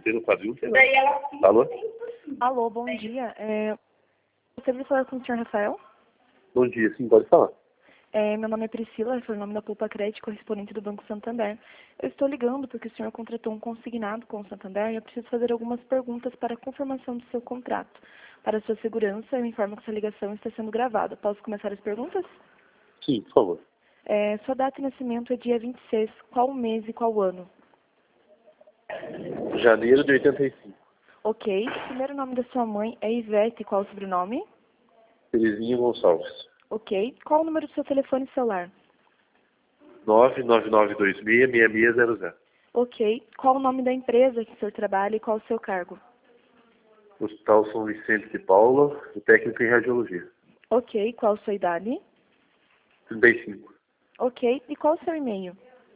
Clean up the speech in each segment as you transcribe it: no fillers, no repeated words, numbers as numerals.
bater no quadril, sei lá. Alô? Alô, bom dia. Você veio falar com o senhor Rafael? Bom dia, sim, pode falar. Meu nome é Priscila, sou o nome da Poupa Crédito, correspondente do Banco Santander. Eu estou ligando porque o senhor contratou um consignado com o Santander e eu preciso fazer algumas perguntas para a confirmação do seu contrato. Para sua segurança, eu informo que essa ligação está sendo gravada. Posso começar as perguntas? Sim, por favor. Sua data de nascimento é dia 26. Qual o mês e qual o ano? Janeiro de 85. Ok. O primeiro nome da sua mãe é Ivete. Qual o sobrenome? Terezinha Gonçalves. Ok. Qual o número do seu telefone celular? 999266600. Ok. Qual o nome da empresa que o senhor trabalha e qual o seu cargo? Hospital São Vicente de Paula, o técnico em radiologia. Ok. Qual a sua idade? 35. Ok. E qual o seu e-mail?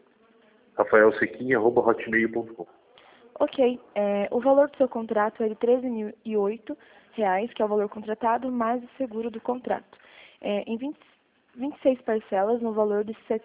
rafaelsequinha@hotmail.com. Ok. O valor do seu contrato é de R$ 13.008, que é o valor contratado, mais o seguro do contrato. Em 26 parcelas, no valor de R$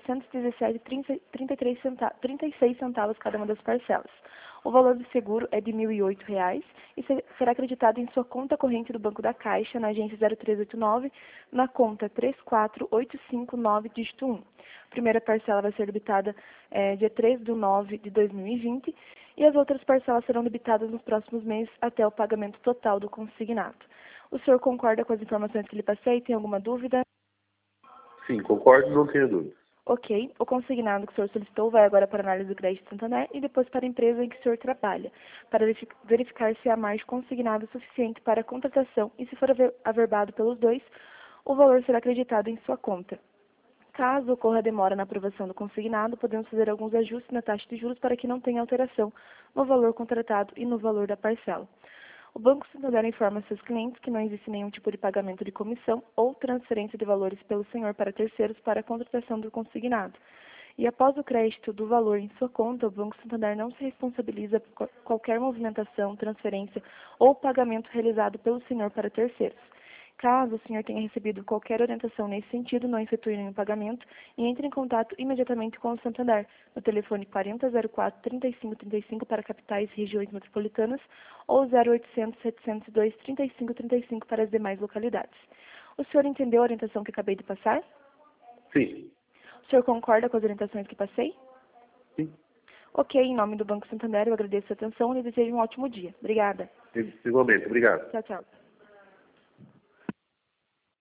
717,36 cada uma das parcelas. O valor do seguro é de R$ 1.008 e será acreditado em sua conta corrente do Banco da Caixa, na agência 0389, na conta 34859, dígito 1. A primeira parcela vai ser debitada dia 3/9/2020 e as outras parcelas serão debitadas nos próximos meses até o pagamento total do consignado. O senhor concorda com as informações que lhe passei? Tem alguma dúvida? Sim, concordo, não tenho dúvida. Ok. O consignado que o senhor solicitou vai agora para a análise do crédito Santander e depois para a empresa em que o senhor trabalha, para verificar se há margem consignada suficiente para a contratação e, se for averbado pelos dois, o valor será acreditado em sua conta. Caso ocorra demora na aprovação do consignado, podemos fazer alguns ajustes na taxa de juros para que não tenha alteração no valor contratado e no valor da parcela. O Banco Santander informa seus clientes que não existe nenhum tipo de pagamento de comissão ou transferência de valores pelo senhor para terceiros para a contratação do consignado. E após o crédito do valor em sua conta, o Banco Santander não se responsabiliza por qualquer movimentação, transferência ou pagamento realizado pelo senhor para terceiros. Caso o senhor tenha recebido qualquer orientação nesse sentido, não efetue nenhum pagamento e entre em contato imediatamente com o Santander, no telefone 4004-3535 para capitais e regiões metropolitanas ou 0800-702-3535 para as demais localidades. O senhor entendeu a orientação que acabei de passar? Sim. O senhor concorda com as orientações que passei? Sim. Ok, em nome do Banco Santander, eu agradeço a atenção e desejo um ótimo dia. Obrigada. Igualmente, obrigado. Tchau, tchau.